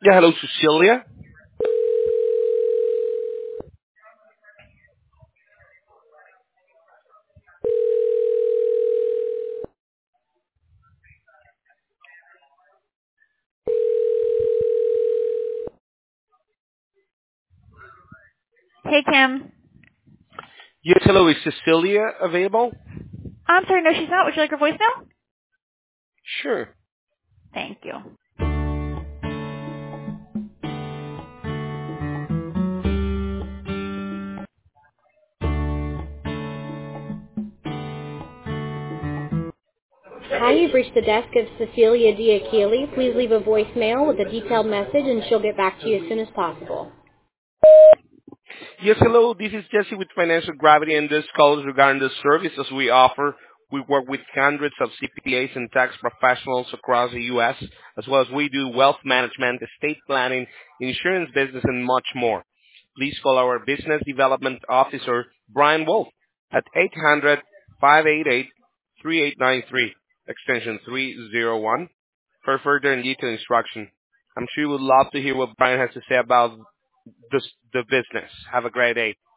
Yeah, hello, Cecilia. Hey, Kim. Yes, hello, is Cecilia available? I'm sorry, no, she's not. Would you like her voicemail? Sure. Thank you. Hi, you've reached the desk of Cecilia Diakili. Please leave a voicemail with a detailed message, and she'll get back to you as soon as possible. Yes, hello, this is Jesse with Financial Gravity, and this call is regarding the services we offer. We work with hundreds of CPAs and tax professionals across the U.S., as well as we do wealth management, estate planning, insurance business, and much more. Please call our business development officer, Brian Wolf, at 800-588-3893, extension 301, for further and detailed instruction. I'm sure you would love to hear what Brian has to say about the business. Have a great day.